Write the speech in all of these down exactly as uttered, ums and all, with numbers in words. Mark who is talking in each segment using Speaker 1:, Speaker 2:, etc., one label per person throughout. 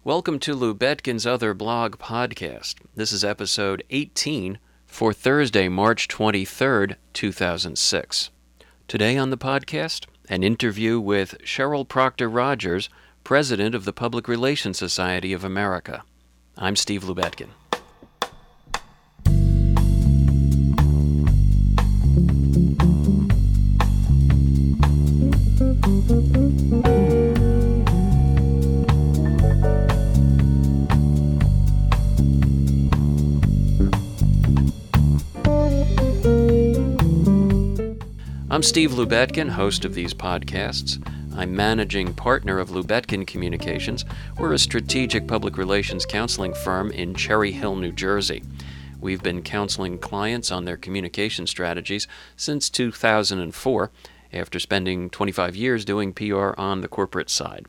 Speaker 1: Welcome to Lou Betkin's Other Blog podcast. This is episode eighteen for Thursday, March twenty-third, two thousand six. Today on the podcast, an interview with Cheryl Proctor Rogers, President of the Public Relations Society of America. I'm Steve Lubetkin. I'm Steve Lubetkin, host of these podcasts. I'm managing partner of Lubetkin Communications. We're a strategic public relations counseling firm in Cherry Hill, New Jersey. We've been counseling clients on their communication strategies since two thousand four, after spending twenty-five years doing P R on the corporate side.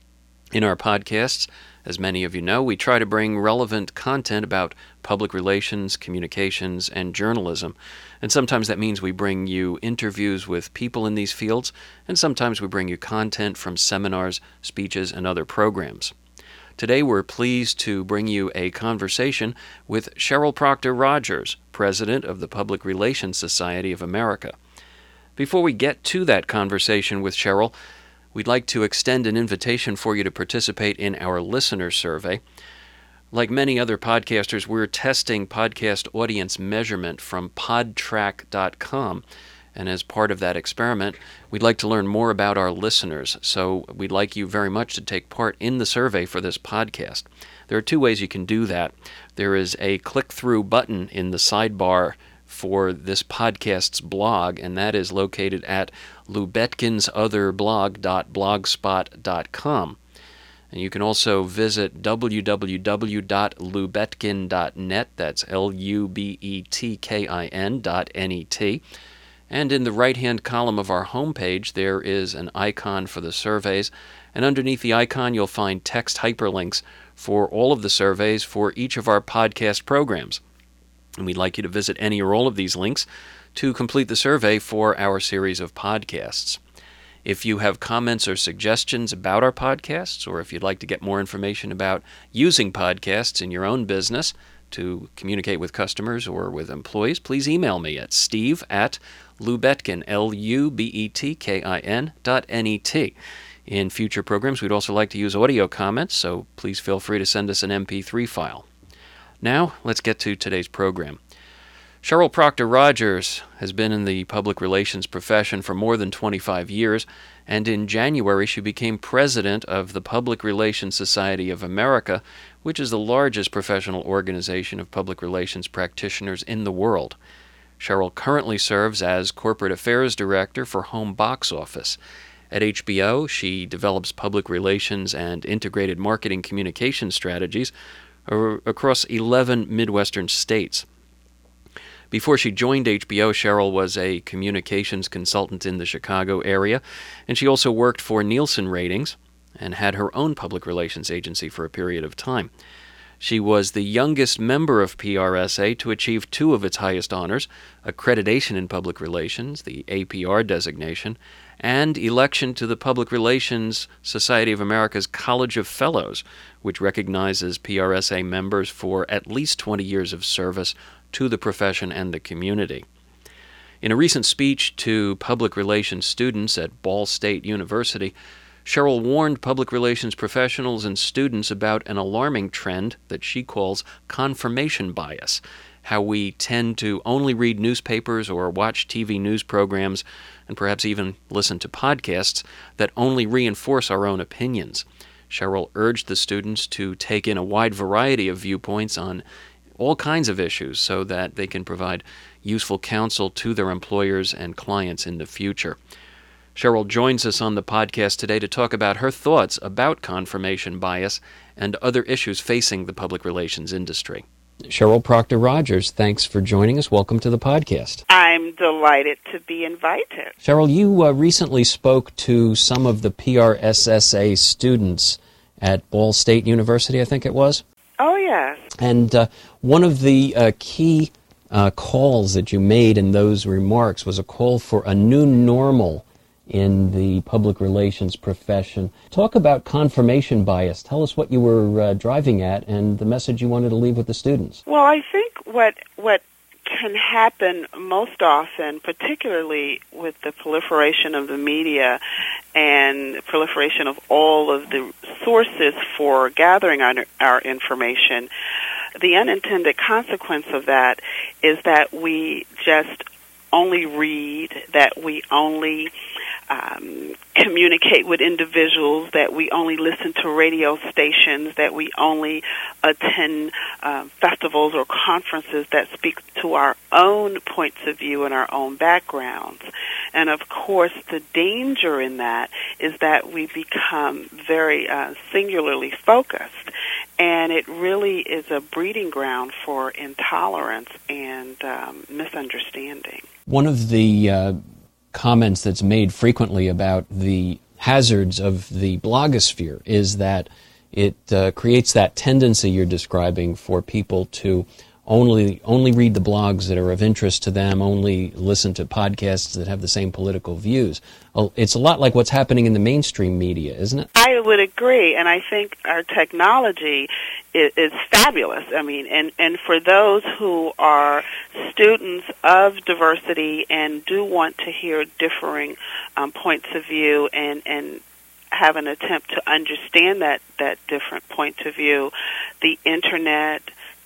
Speaker 1: In our podcasts, as many of you know, we try to bring relevant content about public relations, communications, and journalism. And sometimes that means we bring you interviews with people in these fields, and sometimes we bring you content from seminars, speeches, and other programs. Today we're pleased to bring you a conversation with Cheryl Proctor Rogers, President of the Public Relations Society of America. Before we get to that conversation with Cheryl, we'd like to extend an invitation for you to participate in our listener survey. Like many other podcasters, we're testing podcast audience measurement from podtrac dot com. And as part of that experiment, we'd like to learn more about our listeners. So we'd like you very much to take part in the survey for this podcast. There are two ways you can do that. There is a click-through button in the sidebar for this podcast's blog, and that is located at lubetkin's other blog dot blogspot dot com. And you can also visit w w w dot lubetkin dot net, that's L U B E T K I N dot N E T. And in the right-hand column of our homepage, there is an icon for the surveys, and underneath the icon you'll find text hyperlinks for all of the surveys for each of our podcast programs. And we'd like you to visit any or all of these links to complete the survey for our series of podcasts. If you have comments or suggestions about our podcasts, or if you'd like to get more information about using podcasts in your own business to communicate with customers or with employees, please email me at steve at lubetkin, L U B E T K I N dot N E T. In future programs, we'd also like to use audio comments, so please feel free to send us an M P three file. Now, let's get to today's program. Cheryl Proctor Rogers has been in the public relations profession for more than twenty-five years, and in January she became president of the Public Relations Society of America, which is the largest professional organization of public relations practitioners in the world. Cheryl currently serves as Corporate Affairs Director for Home Box Office. At H B O, she develops public relations and integrated marketing communication strategies across eleven Midwestern states. Before she joined H B O, Cheryl was a communications consultant in the Chicago area, and she also worked for Nielsen Ratings and had her own public relations agency for a period of time. She was the youngest member of P R S A to achieve two of its highest honors, accreditation in public relations, the A P R designation, and election to the Public Relations Society of America's College of Fellows, which recognizes P R S A members for at least twenty years of service to the profession and the community. In a recent speech to public relations students at Ball State University, Cheryl warned public relations professionals and students about an alarming trend that she calls confirmation bias, how we tend to only read newspapers or watch T V news programs and perhaps even listen to podcasts that only reinforce our own opinions. Cheryl urged the students to take in a wide variety of viewpoints on all kinds of issues so that they can provide useful counsel to their employers and clients in the future. Cheryl joins us on the podcast today to talk about her thoughts about confirmation bias and other issues facing the public relations industry. Cheryl Proctor Rogers, thanks for joining us. Welcome to the podcast.
Speaker 2: I'm delighted to be invited.
Speaker 1: Cheryl, you uh, recently spoke to some of the P R S S A students at Ball State University, I think it was?
Speaker 2: Oh, yes.
Speaker 1: And uh, one of the uh, key uh, calls that you made in those remarks was a call for a new normal in the public relations profession. Talk about confirmation bias. Tell us what you were uh, driving at and the message you wanted to leave with the students.
Speaker 2: Well, I think what what can happen most often, particularly with the proliferation of the media and proliferation of all of the sources for gathering our, our information, the unintended consequence of that is that we just only read, that we only um, communicate with individuals, that we only listen to radio stations, that we only attend uh, festivals or conferences that speak to our own points of view and our own backgrounds. And of course, the danger in that is that we become very uh, singularly focused, and it really is a breeding ground for intolerance and um, misunderstanding.
Speaker 1: One of the uh, comments that's made frequently about the hazards of the blogosphere is that it uh, creates that tendency you're describing for people to only only read the blogs that are of interest to them, only listen to podcasts that have the same political views. It's a lot like what's happening in the mainstream media, isn't it?
Speaker 2: I would agree, and I think our technology is, is fabulous. I mean, and, and for those who are students of diversity and do want to hear differing um, points of view and, and have an attempt to understand that, that different point of view, the Internet,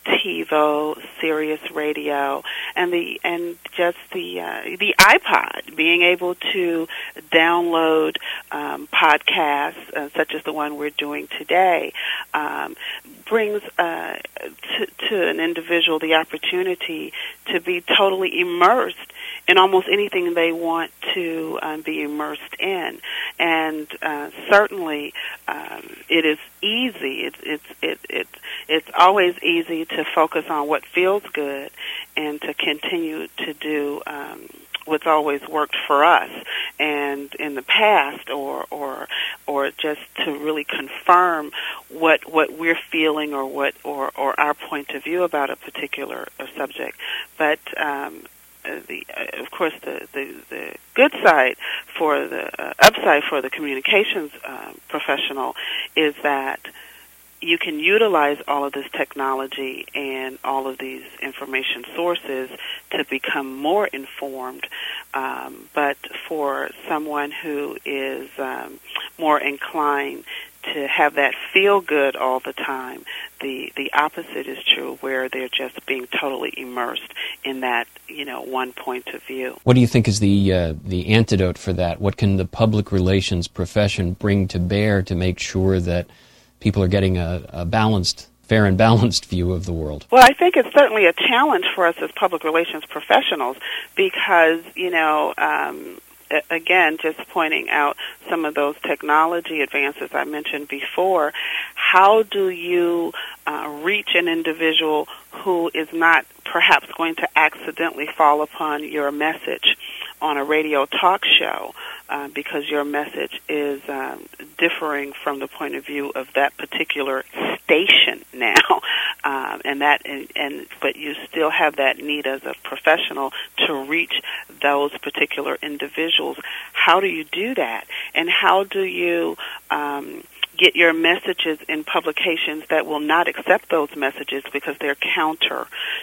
Speaker 2: TiVo, Sirius Radio, and the and just the uh, the iPod, being able to download um, podcasts uh, such as the one we're doing today, um, brings uh, to, to an individual the opportunity to be totally immersed in almost anything they want to um, be immersed in, and uh, certainly um, it is easy. It's it's it, it it's always easy to focus on what feels good and to continue to do um, what's always worked for us, and in the past, or or or just to really confirm what what we're feeling or what or or our point of view about a particular uh, subject, but. Um, Uh, the, uh, of course, the, the, the good side for the uh, upside for the communications uh, professional is that you can utilize all of this technology and all of these information sources to become more informed. Um, but for someone who is um, more inclined to have that feel good all the time, the the opposite is true, where they're just being totally immersed in that, you know, one point of view.
Speaker 1: What do you think is the uh, the antidote for that? What can the public relations profession bring to bear to make sure that people are getting a, a balanced, fair and balanced view of the world?
Speaker 2: Well, I think it's certainly a challenge for us as public relations professionals because, you know, um, again, just pointing out some of those technology advances I mentioned before, how do you uh, reach an individual who is not perhaps going to accidentally fall upon your message on a radio talk show uh, because your message is um, differing from the point of view of that particular station now, um, and that and, and but you still have that need as a professional to reach those particular individuals. How do you do that, and how do you um, get your messages in publications that will not accept those messages because they're counter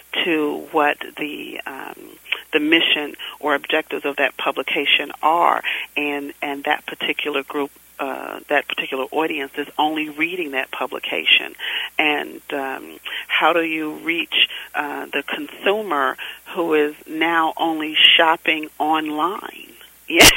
Speaker 2: to what the um, the mission or objectives of that publication are, and and that particular group, uh, that particular audience is only reading that publication, and um, how do you reach uh, the consumer who is now only shopping online? Yeah,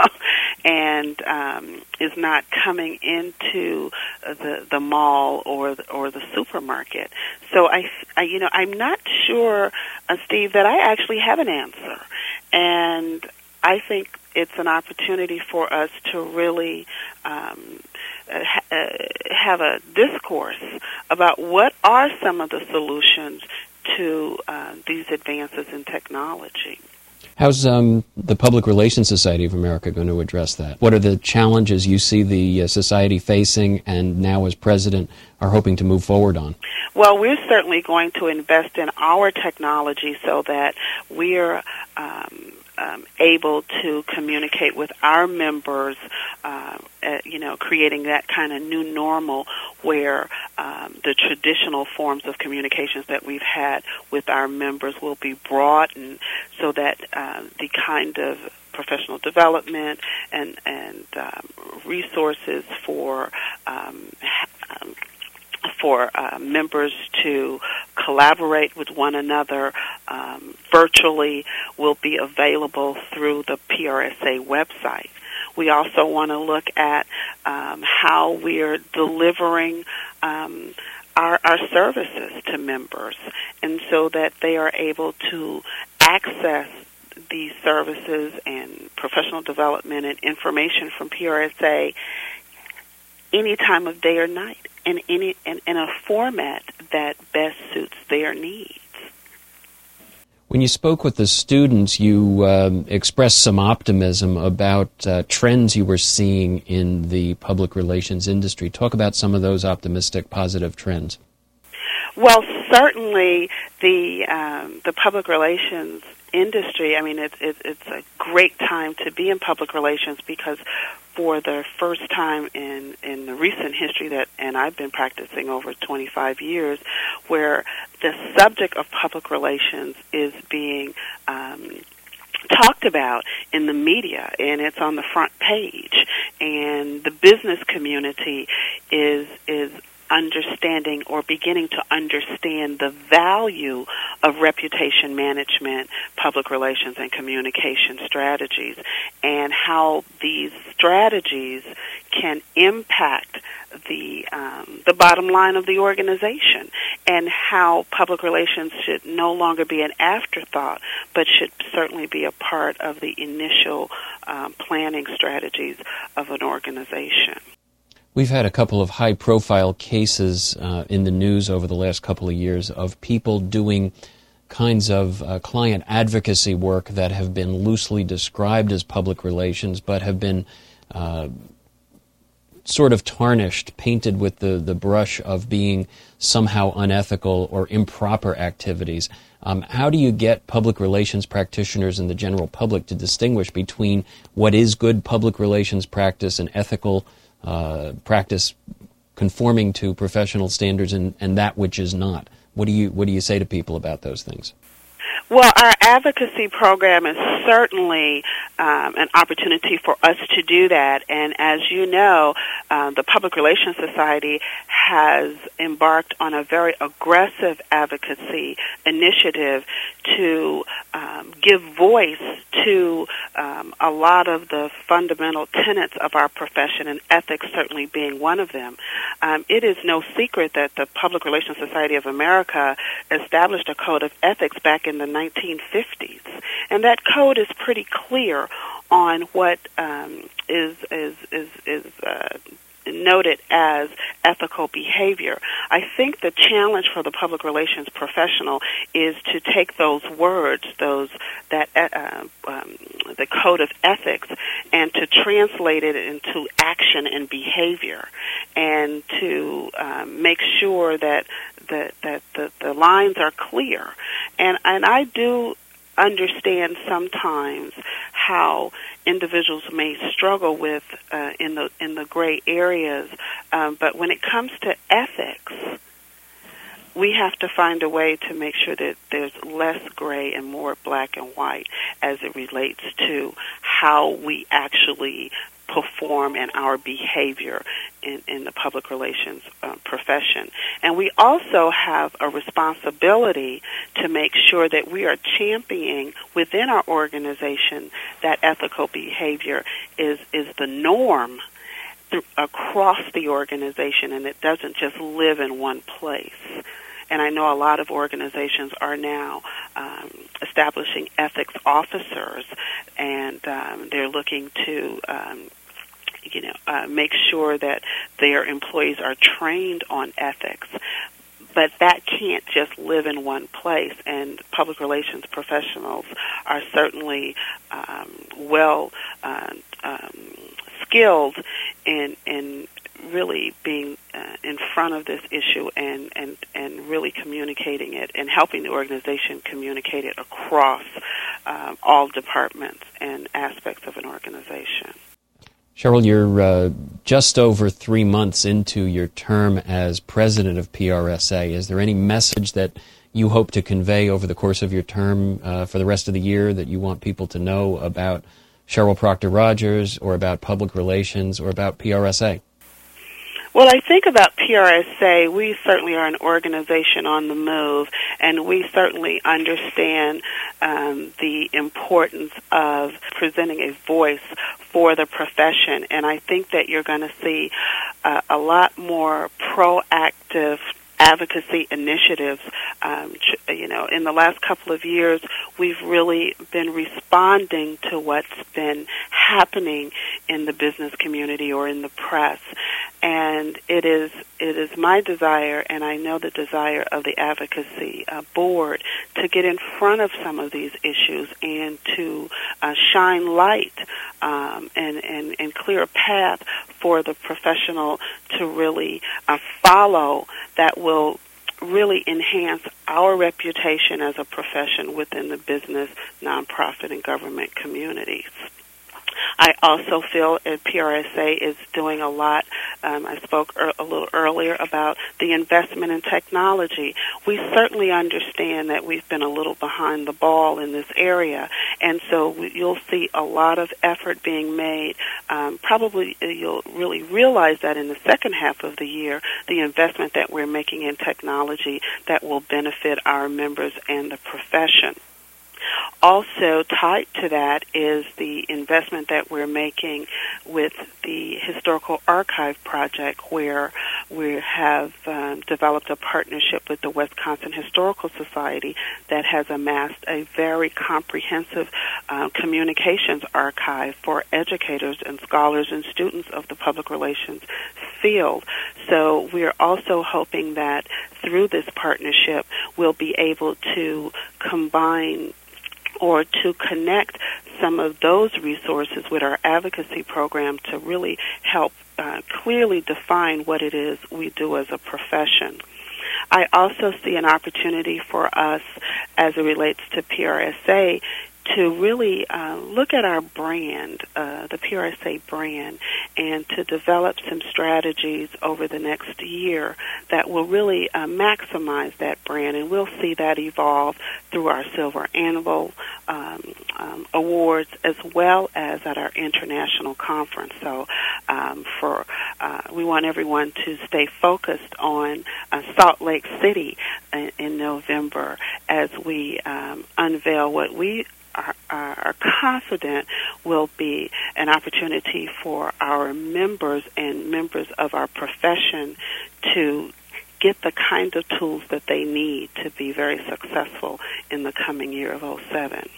Speaker 2: and um, is not coming into the the mall or the, or the supermarket. So I, I, you know, I'm not sure, uh, Steve, that I actually have an answer, and I think it's an opportunity for us to really um, ha- uh, have a discourse about what are some of the solutions to uh, these advances in technology.
Speaker 1: How's um, the Public Relations Society of America going to address that? What are the challenges you see the uh, society facing and now as president are hoping to move forward on?
Speaker 2: Well, we're certainly going to invest in our technology so that we're um, um, able to communicate with our members, uh, uh, you know, creating that kind of new normal where um, the traditional forms of communications that we've had with our members will be broadened so that uh, the kind of professional development and, and um, resources for um, um, for uh, members to collaborate with one another um, virtually will be available through the P R S A website. We also want to look at um, how we're delivering um, our, our services to members, and so that they are able to access these services and professional development and information from P R S A any time of day or night, in any in, in a format that best suits their needs.
Speaker 1: When you spoke with the students, you um, expressed some optimism about uh, trends you were seeing in the public relations industry. Talk about some of those optimistic, positive trends.
Speaker 2: Well, certainly the um, the public relations industry, I mean, it's it, it's a great time to be in public relations because for the first time in, in the recent history that, and I've been practicing over twenty-five years, where the subject of public relations is being um, talked about in the media, and it's on the front page, and the business community is is understanding or beginning to understand the value of reputation management, public relations, and communication strategies, and how these strategies can impact the um, the bottom line of the organization, and how public relations should no longer be an afterthought, but should certainly be a part of the initial um, planning strategies of an organization.
Speaker 1: We've had a couple of high-profile cases uh, in the news over the last couple of years of people doing kinds of uh, client advocacy work that have been loosely described as public relations, but have been uh, sort of tarnished, painted with the, the brush of being somehow unethical or improper activities. Um, how do you get public relations practitioners and the general public to distinguish between what is good public relations practice and ethical Uh, practice conforming to professional standards and, and that which is not? What do you what do you say to people about those things?
Speaker 2: Well, our advocacy program is certainly um, an opportunity for us to do that. And as you know, uh, the Public Relations Society has embarked on a very aggressive advocacy initiative to um, give voice to um, a lot of the fundamental tenets of our profession, and ethics certainly being one of them. Um, it is no secret that the Public Relations Society of America established a code of ethics back in the nineteen fifties, and that code is pretty clear on what um, is is is, is uh, noted as ethical behavior. I think the challenge for the public relations professional is to take those words, those that uh, um, the code of ethics, and to translate it into action and behavior, and to um, make sure that that that the, the lines are clear. And and I do understand sometimes how individuals may struggle with uh, in the in the gray areas, um, but when it comes to ethics, we have to find a way to make sure that there's less gray and more black and white as it relates to how we actually perform and our behavior in, in the public relations uh, profession. And we also have a responsibility to make sure that we are championing within our organization that ethical behavior is, is the norm through, across the organization, and it doesn't just live in one place. And I know a lot of organizations are now um, establishing ethics officers, and um, they're looking to, um, you know, uh, make sure that their employees are trained on ethics. But that can't just live in one place, and public relations professionals are certainly um, well uh, um, skilled in in really being uh, in front of this issue and, and, and really communicating it and helping the organization communicate it across um, all departments and aspects of an organization.
Speaker 1: Cheryl, you're uh, just over three months into your term as president of P R S A. Is there any message that you hope to convey over the course of your term uh, for the rest of the year that you want people to know about Cheryl Proctor Rogers, or about public relations, or about P R S A?
Speaker 2: Well, I think about P R S A, we certainly are an organization on the move, and we certainly understand um, the importance of presenting a voice for the profession. And I think that you're going to see uh, a lot more proactive advocacy initiatives. Um, you know, in the last couple of years, we've really been responding to what's been happening in the business community or in the press. And it is it is my desire, and I know the desire of the advocacy uh, board, to get in front of some of these issues and to uh, shine light um, and, and, and clear a path for the professional to really uh, follow that will really enhance our reputation as a profession within the business, nonprofit, and government communities. I also feel that P R S A is doing a lot. Um, I spoke er- a little earlier about the investment in technology. We certainly understand that we've been a little behind the ball in this area, and so we, you'll see a lot of effort being made. Um, probably you'll really realize that in the second half of the year, the investment that we're making in technology that will benefit our members and the profession. Also tied to that is the investment that we're making with the Historical Archive Project, where we have um, developed a partnership with the Wisconsin Historical Society that has amassed a very comprehensive uh, communications archive for educators and scholars and students of the public relations field. So we're also hoping that through this partnership we'll be able to combine or to connect some of those resources with our advocacy program to really help uh, clearly define what it is we do as a profession. I also see an opportunity for us, as it relates to P R S A, to really uh, look at our brand, uh, the P R S A brand, and to develop some strategies over the next year that will really uh, maximize that brand. And we'll see that evolve through our Silver Anvil um, um, Awards, as well as at our international conference. So um, for uh, we want everyone to stay focused on uh, Salt Lake City in, in November as we um, unveil what we Are, are confident will be an opportunity for our members and members of our profession to get the kind of tools that they need to be very successful in the coming year of oh seven.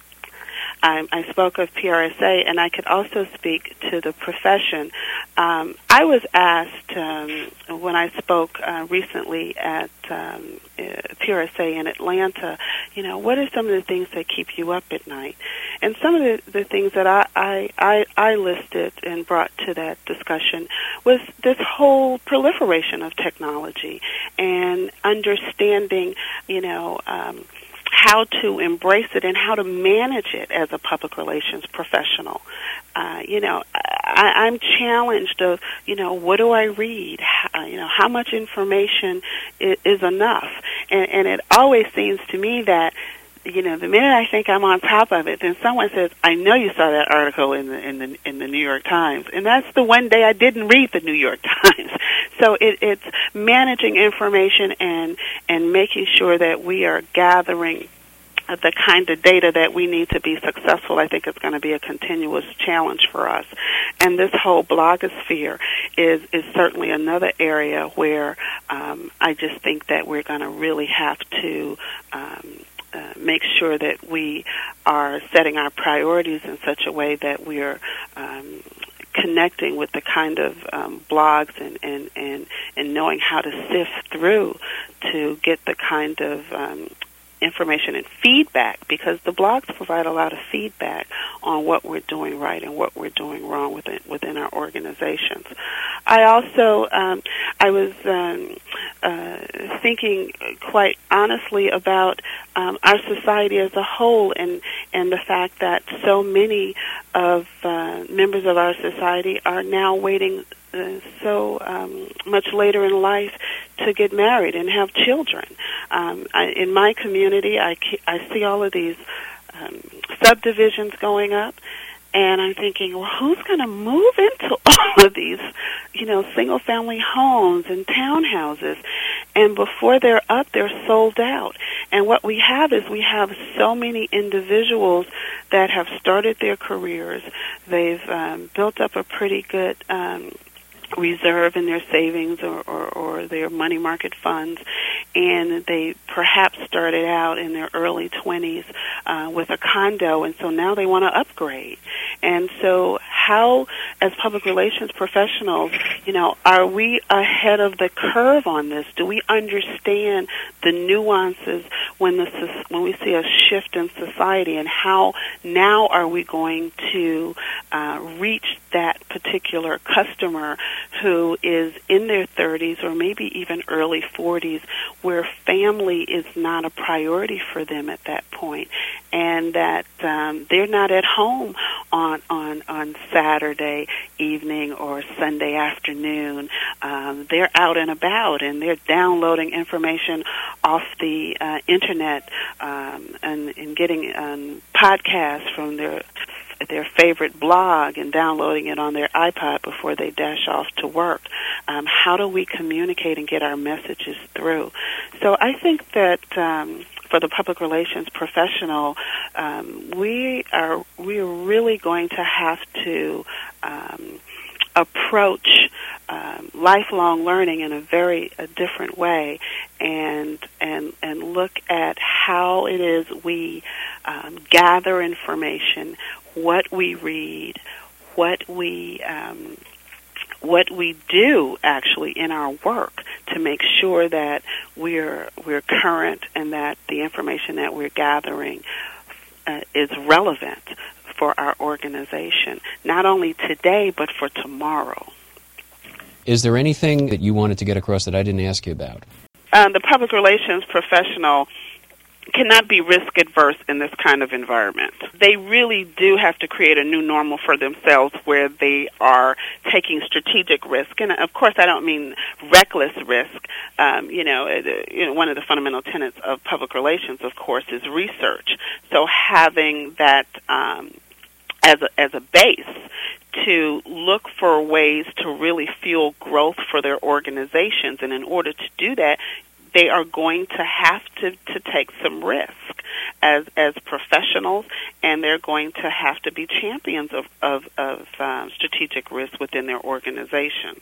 Speaker 2: I, I spoke of P R S A, and I could also speak to the profession. Um, I was asked um, when I spoke uh, recently at um, uh, P R S A in Atlanta, you know, what are some of the things that keep you up at night? And some of the, the things that I, I, I, I listed and brought to that discussion was this whole proliferation of technology and understanding, you know, um, how to embrace it and how to manage it as a public relations professional. Uh, you know, I, I'm challenged of, you know, what do I read? How, you know, how much information is, is enough? And, and it always seems to me that, you know, the minute I think I'm on top of it, then someone says, "I know you saw that article in the in the in the New York Times," and that's the one day I didn't read the New York Times. So it, it's managing information and and making sure that we are gathering the kind of data that we need to be successful. I think it's going to be a continuous challenge for us. And this whole blogosphere is, is certainly another area where um, I just think that we're going to really have to um, uh, make sure that we are setting our priorities in such a way that we are um, connecting with the kind of um, blogs and, and, and, and knowing how to sift through to get the kind of um, information and feedback, because the blogs provide a lot of feedback on what we're doing right and what we're doing wrong within within our organizations. I also um, I was um, uh, thinking quite honestly about um, our society as a whole, and and the fact that so many of uh, members of our society are now waiting uh, so um, much later in life to get married and have children. Um, I, in my community, I, I see all of these um, subdivisions going up, and I'm thinking, well, who's going to move into all of these, you know, single-family homes and townhouses? And before they're up, they're sold out. And what we have is we have so many individuals that have started their careers. They've um, built up a pretty good um reserve in their savings or, or, or their money market funds, and they perhaps started out in their early twenties uh, with a condo, and so now they want to upgrade. And so how, as public relations professionals, you know, are we ahead of the curve on this? Do we understand the nuances when, the, when we see a shift in society, and how now are we going to uh, reach that particular customer who is in their thirties or maybe even early forties, where family is not a priority for them at that point, and that um, they're not at home on, on, on Saturday evening or Sunday afternoon. Um, they're out and about, and they're downloading information off the uh, Internet um, and, and getting um, podcasts from their their favorite blog and downloading it on their iPod before they dash off to work. Um, how do we communicate and get our messages through? So I think that um, for the public relations professional, um, we are we're really going to have to um, approach um, lifelong learning in a very a different way, and and and look at how it is we um, gather information, what we read, what we um, what we do actually in our work to make sure that we're we're current and that the information that we're gathering uh, is relevant for our organization, not only today but for tomorrow.
Speaker 1: Is there anything that you wanted to get across that I didn't ask you about?
Speaker 2: Um, the public relations professional cannot be risk adverse in this kind of environment. They really do have to create a new normal for themselves where they are taking strategic risk. And of course, I don't mean reckless risk. Um, you know, it, you know, one of the fundamental tenets of public relations, of course, is research. So having that um, as a, as a base to look for ways to really fuel growth for their organizations, and in order to do that, they are going to have to, to take some risk as as professionals, and they're going to have to be champions of, of, of um, strategic risk within their organizations.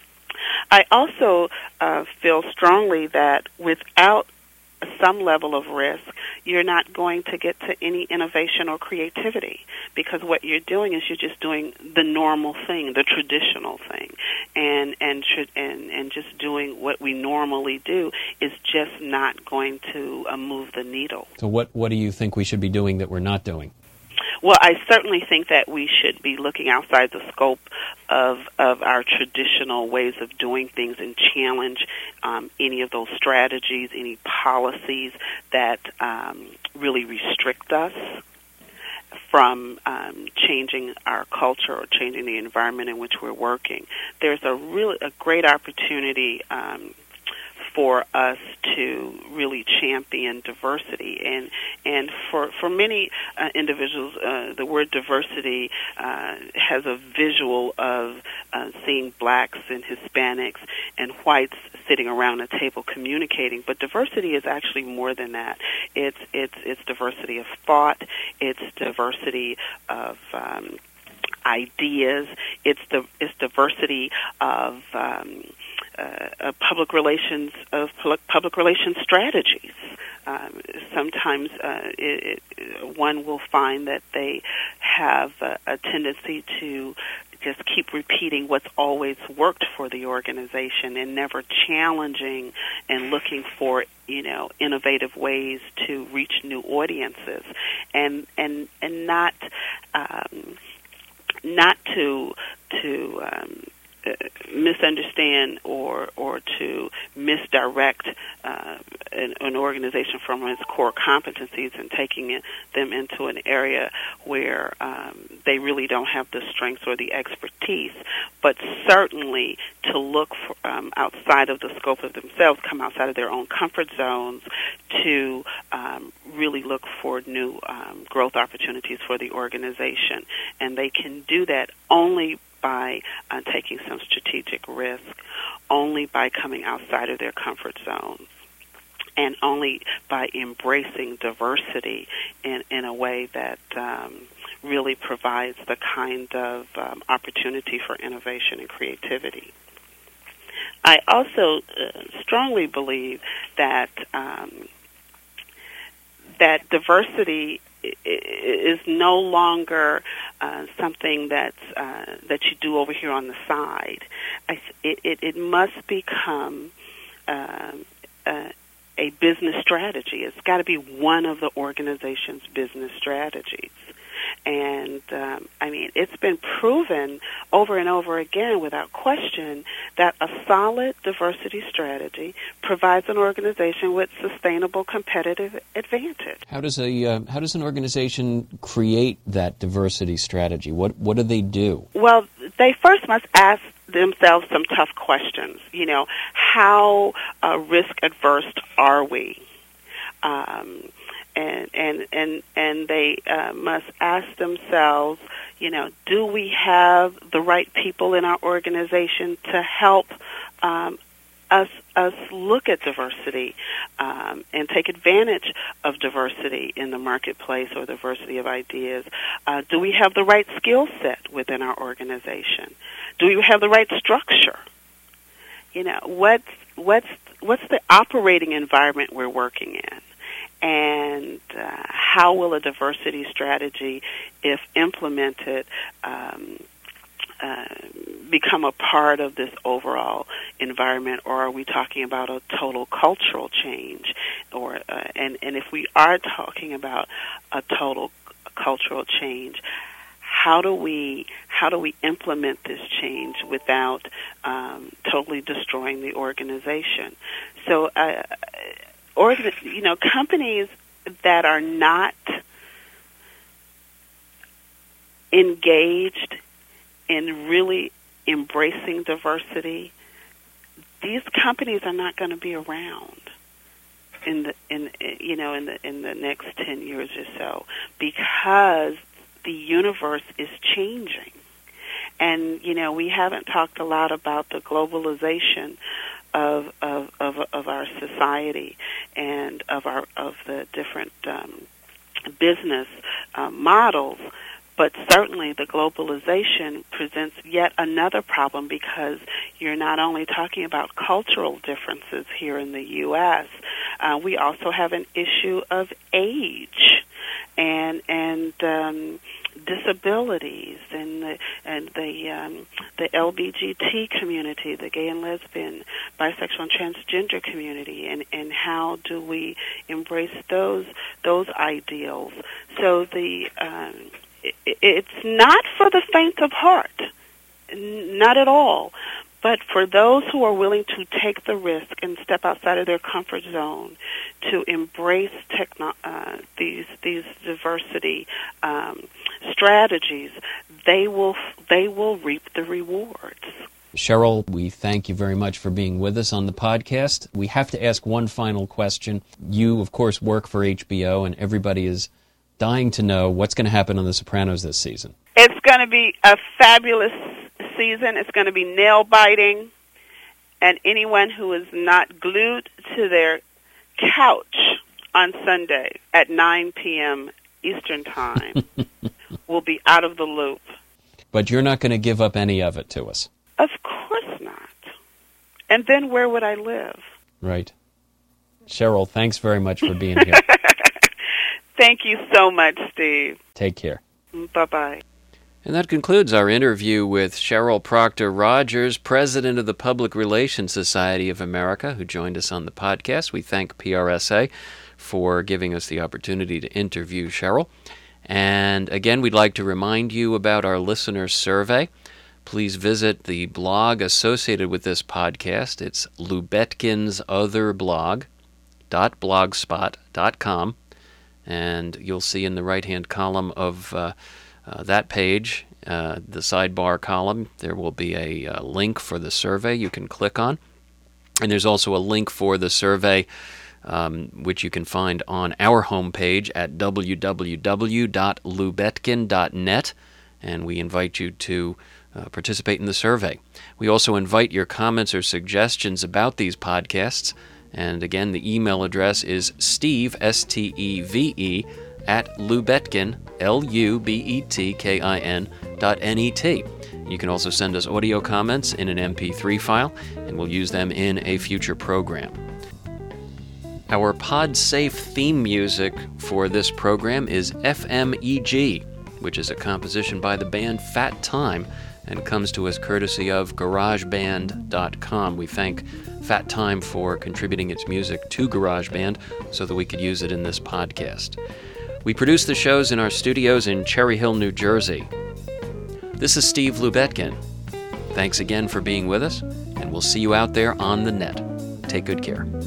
Speaker 2: I also uh, feel strongly that without some level of risk, you're not going to get to any innovation or creativity, because what you're doing is you're just doing the normal thing, the traditional thing, and and and and just doing what we normally do is just not going to uh, move the needle.
Speaker 1: So what what do you think we should be doing that we're not doing?
Speaker 2: Well, I certainly think that we should be looking outside the scope of of our traditional ways of doing things and challenge um, any of those strategies, any policies that um, really restrict us from um, changing our culture or changing the environment in which we're working. There's a really a great opportunity um, for us to really champion diversity, and and for for many uh, individuals, uh, the word diversity uh, has a visual of uh, seeing blacks and Hispanics and whites sitting around a table communicating. But diversity is actually more than that. It's it's it's diversity of thought. It's diversity of um, ideas. It's the it's diversity of um, Uh, uh, public relations of public relations strategies. Um, sometimes uh, it, it, one will find that they have a, a tendency to just keep repeating what's always worked for the organization and never challenging and looking for, you know, innovative ways to reach new audiences, and and and not um, not to to um, uh, misunderstand or or to misdirect uh, an, an organization from its core competencies and taking it, them into an area where um, they really don't have the strengths or the expertise, but certainly to look for, um, outside of the scope of themselves, come outside of their own comfort zones to um, really look for new um, growth opportunities for the organization. And they can do that only by uh, taking some strategic risk, only by coming outside of their comfort zones, and only by embracing diversity in, in a way that um, really provides the kind of um, opportunity for innovation and creativity. I also uh, strongly believe that um, that diversity is no longer uh, something that's uh, that you do over here on the side. I, it, it, it must become uh, uh, a business strategy. It's got to be one of the organization's business strategies. And, um, I mean, it's been proven over and over again without question that a solid diversity strategy provides an organization with sustainable competitive advantage.
Speaker 1: How does a uh, how does an organization create that diversity strategy? What what do they do?
Speaker 2: Well, they first must ask themselves some tough questions. You know, how uh, risk adverse are we? Um, And and and and they uh, must ask themselves, you know, do we have the right people in our organization to help um, us us look at diversity um, and take advantage of diversity in the marketplace or diversity of ideas? Uh, do we have the right skill set within our organization? Do we have the right structure? You know, what's what's what's the operating environment we're working in? And uh, how will a diversity strategy, if implemented, um, uh, become a part of this overall environment, or are we talking about a total cultural change? Or uh, and and if we are talking about a total cultural change, how do we how do we implement this change without um, totally destroying the organization? So. Uh, Organ- you know, companies that are not engaged in really embracing diversity, these companies are not going to be around in the in you know in the in the next ten years or so, because the universe is changing. And you know, we haven't talked a lot about the globalization Of, of of of our society and of our of the different um, business uh, models, but certainly the globalization presents yet another problem, because you're not only talking about cultural differences here in the U S, uh, we also have an issue of age and and um, disabilities and the and the um, the L G B T community, the gay and lesbian, bisexual and transgender community, and, and how do we embrace those those ideals? So the um, it, it's not for the faint of heart, not at all. But for those who are willing to take the risk and step outside of their comfort zone to embrace techno- uh, these these diversity um, strategies, they will they will reap the rewards.
Speaker 1: Cheryl, we thank you very much for being with us on the podcast. We have to ask one final question. You, of course, work for H B O, and everybody is dying to know what's going to happen on The Sopranos this season.
Speaker 2: It's going to be a fabulous season. It's going to be nail-biting, and anyone who is not glued to their couch on Sunday at nine p.m. Eastern Time will be out of the loop.
Speaker 1: But you're not going to give up any of it to us.
Speaker 2: Of course not. And then where would I live?
Speaker 1: Right. Cheryl, thanks very much for being here.
Speaker 2: Thank you so much, Steve.
Speaker 1: Take care.
Speaker 2: Bye-bye.
Speaker 1: And that concludes our interview with Cheryl Proctor Rogers, President of the Public Relations Society of America, who joined us on the podcast. We thank P R S A for giving us the opportunity to interview Cheryl. And again, we'd like to remind you about our listener survey. Please visit the blog associated with this podcast. It's Lubetkin's Other Blog dot blogspot dot com, and you'll see in the right-hand column of uh, uh, that page, uh, the sidebar column, there will be a, a link for the survey you can click on. And there's also a link for the survey um, which you can find on our homepage at w w w dot lubetkin dot net, and we invite you to uh, participate in the survey. We also invite your comments or suggestions about these podcasts, and again, the email address is steve, S T E V E, at Lubetkin, L U B E T K I N, dot N E T. You can also send us audio comments in an M P three file, and we'll use them in a future program. Our PodSafe theme music for this program is F M E G, which is a composition by the band Fat Time, and comes to us courtesy of GarageBand dot com. We thank Fat Time for contributing its music to GarageBand so that we could use it in this podcast. We produce the shows in our studios in Cherry Hill, New Jersey. This is Steve Lubetkin. Thanks again for being with us, and we'll see you out there on the net. Take good care.